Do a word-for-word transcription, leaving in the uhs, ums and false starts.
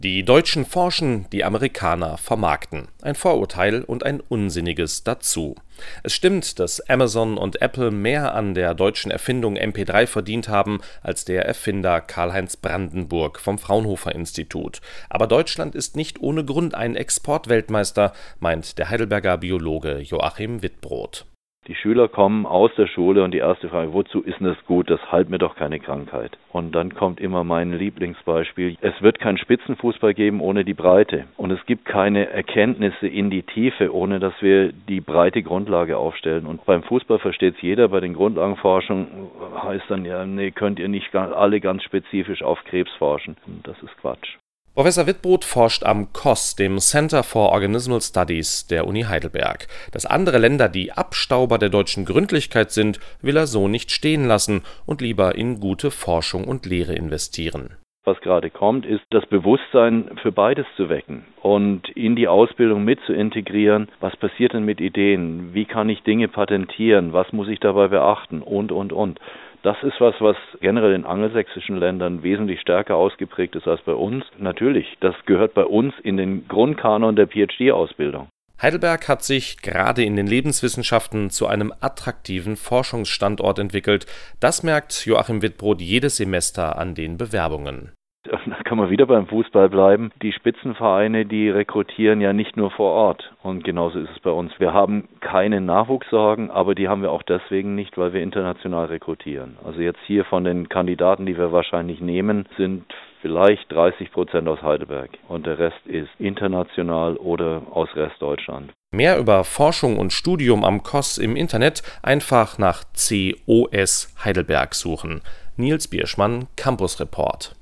Die Deutschen forschen, die Amerikaner vermarkten. Ein Vorurteil und ein unsinniges dazu. Es stimmt, dass Amazon und Apple mehr an der deutschen Erfindung M P drei verdient haben als der Erfinder Karl-Heinz Brandenburg vom Fraunhofer-Institut. Aber Deutschland ist nicht ohne Grund ein Exportweltmeister, meint der Heidelberger Biologe Joachim Wittbrodt. Die Schüler kommen aus der Schule und die erste Frage, wozu ist denn das gut? Das heilt mir doch keine Krankheit. Und dann kommt immer mein Lieblingsbeispiel. Es wird keinen Spitzenfußball geben ohne die Breite. Und es gibt keine Erkenntnisse in die Tiefe, ohne dass wir die breite Grundlage aufstellen. Und beim Fußball versteht es jeder, bei den Grundlagenforschungen heißt dann ja, nee, könnt ihr nicht alle ganz spezifisch auf Krebs forschen. Und das ist Quatsch. Professor Wittbrodt forscht am C O S, dem Center for Organismal Studies der Uni Heidelberg. Dass andere Länder die Abstauber der deutschen Gründlichkeit sind, will er so nicht stehen lassen und lieber in gute Forschung und Lehre investieren. Was gerade kommt, ist das Bewusstsein für beides zu wecken und in die Ausbildung mit zu integrieren. Was passiert denn mit Ideen? Wie kann ich Dinge patentieren? Was muss ich dabei beachten? Und, und, und. Das ist was, was generell in angelsächsischen Ländern wesentlich stärker ausgeprägt ist als bei uns. Natürlich, das gehört bei uns in den Grundkanon der P H D-Ausbildung. Heidelberg hat sich gerade in den Lebenswissenschaften zu einem attraktiven Forschungsstandort entwickelt. Das merkt Joachim Wittbrodt jedes Semester an den Bewerbungen. Da kann man wieder beim Fußball bleiben. Die Spitzenvereine, die rekrutieren ja nicht nur vor Ort. Und genauso ist es bei uns. Wir haben keine Nachwuchssorgen, aber die haben wir auch deswegen nicht, weil wir international rekrutieren. Also jetzt hier von den Kandidaten, die wir wahrscheinlich nehmen, sind vielleicht dreißig Prozent aus Heidelberg. Und der Rest ist international oder aus Restdeutschland. Mehr über Forschung und Studium am C O S im Internet einfach nach C O S Heidelberg suchen. Nils Bierschmann, Campus Report.